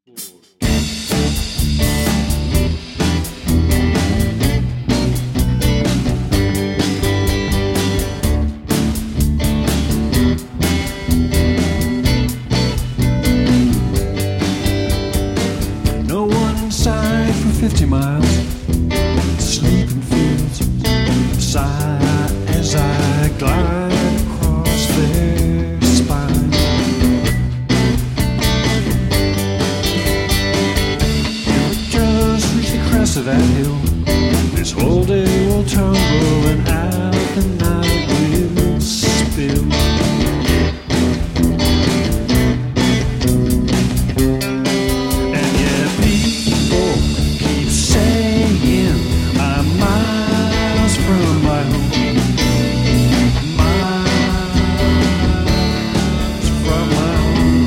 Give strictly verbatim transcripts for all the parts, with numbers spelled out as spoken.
No one inside for fifty miles. Sleeping fields sigh as I glide across their spine. Just reach the crest of that hill. This whole day will tumble and out the night will spill. And yet people keep saying I'm miles from my home. Miles from my home.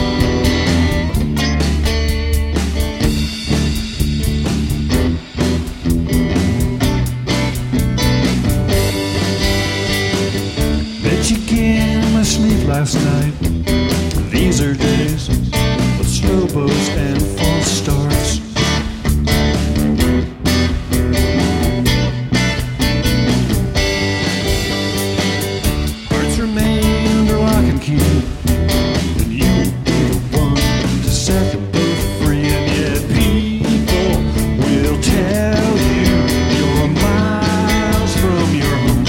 Bet you again my sleep last night. These are days of snowboats and false starts. Hearts remain under lock and key, and you will be the one to set them both free. And yet people will tell you you're miles from your home.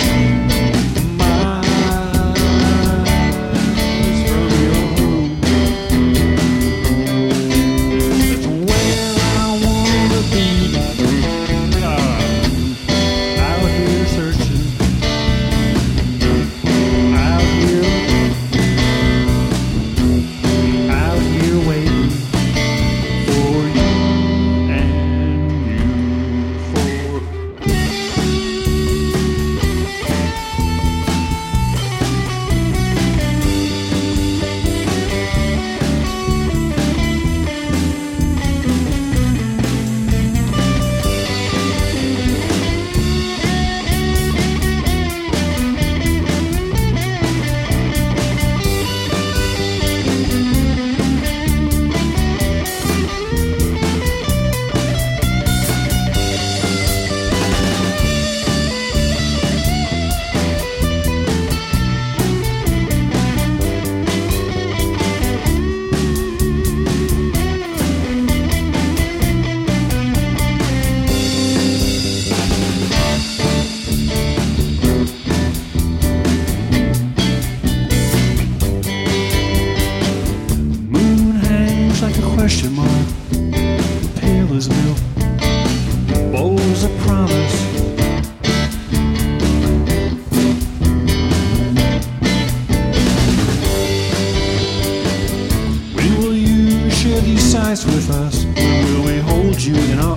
Miles from your home. That's where I wanna be. Ah, out here searching. Out here, out here waiting for you and you for. Moon hangs like a question mark, pale as milk, bowls of promise. When will you share these sights with us? When will we hold you in our